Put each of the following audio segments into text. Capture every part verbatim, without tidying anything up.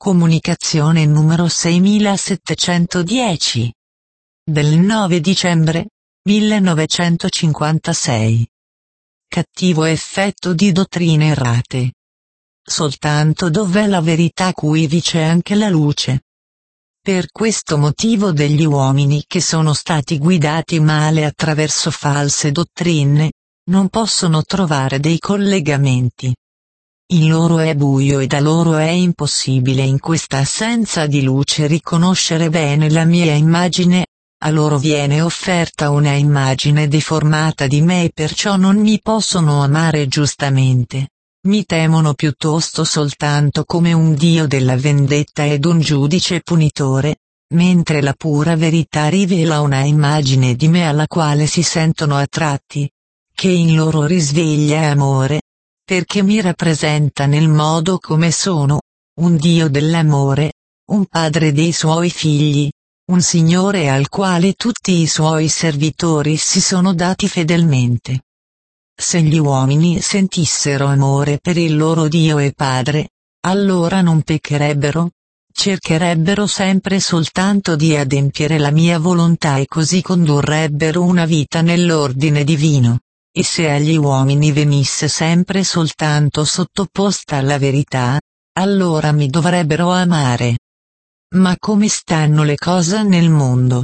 Comunicazione numero seiemilasettecentodieci. Del nove dicembre millenovecentocinquantasei. Cattivo effetto di dottrine errate. Soltanto dov'è la verità qui c'è anche la luce. Per questo motivo degli uomini che sono stati guidati male attraverso false dottrine, non possono trovare dei collegamenti. In loro è buio e da loro è impossibile in questa assenza di luce riconoscere bene la mia immagine, a loro viene offerta una immagine deformata di me e perciò non mi possono amare giustamente. Mi temono piuttosto soltanto come un dio della vendetta ed un giudice punitore, mentre la pura verità rivela una immagine di me alla quale si sentono attratti, che in loro risveglia amore, perché mi rappresenta nel modo come sono, un dio dell'amore, un padre dei suoi figli, un signore al quale tutti i suoi servitori si sono dati fedelmente. Se gli uomini sentissero amore per il loro Dio e Padre, allora non peccherebbero, cercherebbero sempre soltanto di adempiere la mia volontà e così condurrebbero una vita nell'ordine divino. E se agli uomini venisse sempre soltanto sottoposta alla verità, allora mi dovrebbero amare. Ma come stanno le cose nel mondo?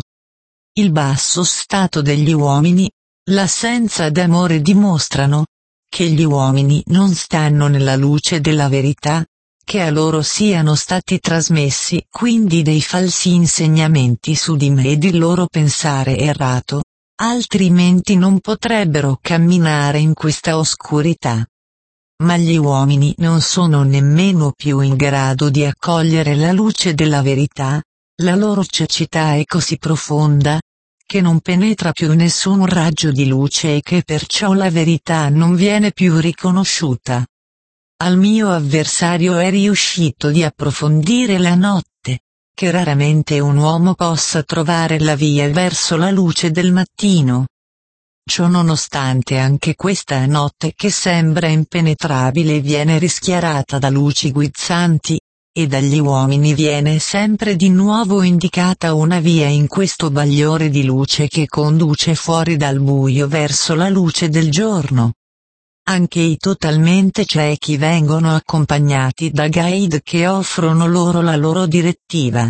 Il basso stato degli uomini, l'assenza d'amore dimostrano che gli uomini non stanno nella luce della verità, che a loro siano stati trasmessi quindi dei falsi insegnamenti su di me ed il loro pensare errato, altrimenti non potrebbero camminare in questa oscurità. Ma gli uomini non sono nemmeno più in grado di accogliere la luce della verità, la loro cecità è così profonda, che non penetra più nessun raggio di luce e che perciò la verità non viene più riconosciuta. Al mio avversario è riuscito di approfondire la notte, che raramente un uomo possa trovare la via verso la luce del mattino. Ciò nonostante anche questa notte che sembra impenetrabile viene rischiarata da luci guizzanti, e dagli uomini viene sempre di nuovo indicata una via in questo bagliore di luce che conduce fuori dal buio verso la luce del giorno. Anche i totalmente ciechi vengono accompagnati da guide che offrono loro la loro direttiva.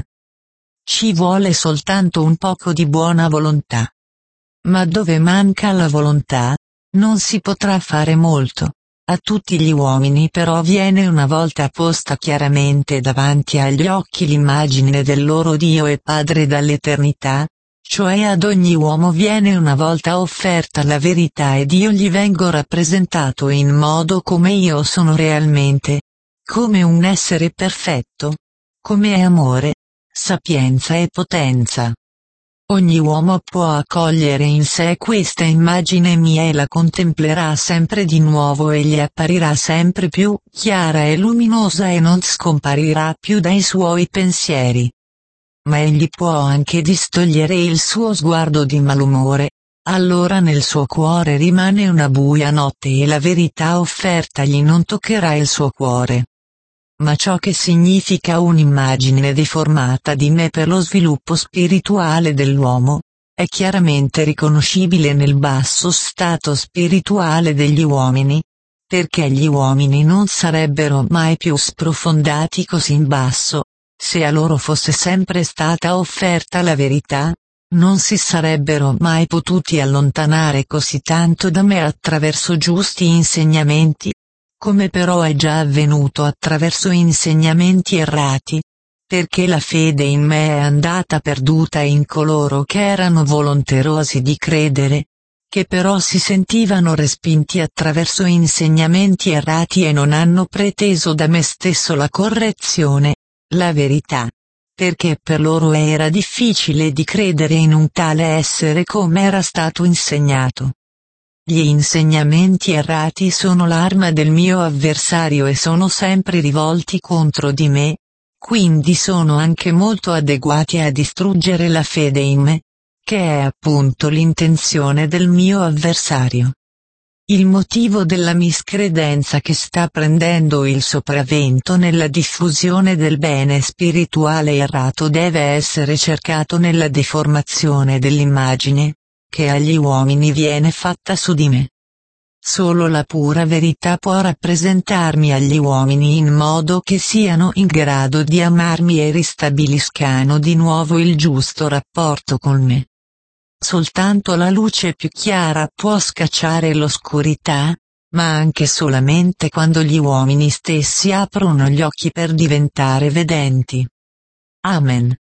Ci vuole soltanto un poco di buona volontà. Ma dove manca la volontà, non si potrà fare molto. A tutti gli uomini però viene una volta posta chiaramente davanti agli occhi l'immagine del loro Dio e Padre dall'eternità, cioè ad ogni uomo viene una volta offerta la verità ed io gli vengo rappresentato in modo come io sono realmente, come un essere perfetto, come amore, sapienza e potenza. Ogni uomo può accogliere in sé questa immagine mia e la contemplerà sempre di nuovo e gli apparirà sempre più chiara e luminosa e non scomparirà più dai suoi pensieri. Ma egli può anche distogliere il suo sguardo di malumore, allora nel suo cuore rimane una buia notte e la verità offertagli non toccherà il suo cuore. Ma ciò che significa un'immagine deformata di me per lo sviluppo spirituale dell'uomo, è chiaramente riconoscibile nel basso stato spirituale degli uomini, perché gli uomini non sarebbero mai più sprofondati così in basso, se a loro fosse sempre stata offerta la verità, non si sarebbero mai potuti allontanare così tanto da me attraverso giusti insegnamenti, come però è già avvenuto attraverso insegnamenti errati, perché la fede in me è andata perduta in coloro che erano volonterosi di credere, che però si sentivano respinti attraverso insegnamenti errati e non hanno preteso da me stesso la correzione, la verità, perché per loro era difficile di credere in un tale essere come era stato insegnato. Gli insegnamenti errati sono l'arma del mio avversario e sono sempre rivolti contro di me, quindi sono anche molto adeguati a distruggere la fede in me, che è appunto l'intenzione del mio avversario. Il motivo della miscredenza che sta prendendo il sopravvento nella diffusione del bene spirituale errato deve essere cercato nella deformazione dell'immagine che agli uomini viene fatta su di me. Solo la pura verità può rappresentarmi agli uomini in modo che siano in grado di amarmi e ristabiliscano di nuovo il giusto rapporto con me. Soltanto la luce più chiara può scacciare l'oscurità, ma anche solamente quando gli uomini stessi aprono gli occhi per diventare vedenti. Amen.